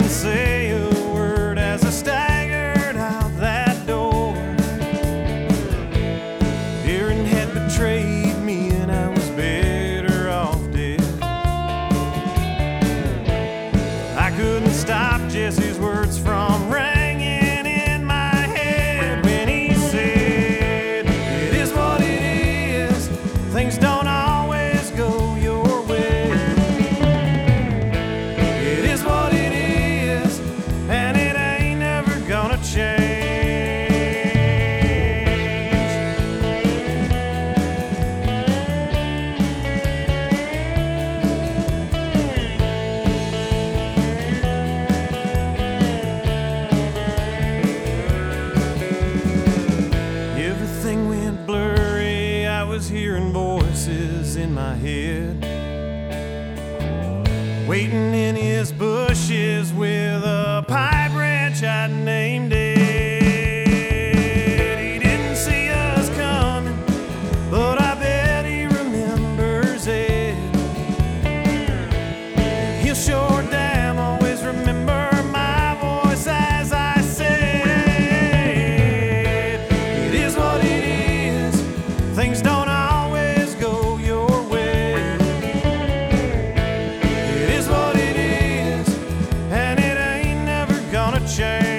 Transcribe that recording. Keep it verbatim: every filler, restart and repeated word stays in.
couldn't say a word as I staggered out that door. Aaron had betrayed me and I was better off dead. I couldn't stop Jesse's words from ringing in my head when he said, "It is what it is, things don't always go your way. It is what it is, and it ain't never gonna change." Everything went blurry, I was hearing voices in my head, waiting in his bushes with a pipe wrench I'd named it. He didn't see us coming, but I bet he remembers it. He'll sure damn always remember my voice as I said, "It is what it is, things don't always go your way. It is what it is, and it ain't never gonna change."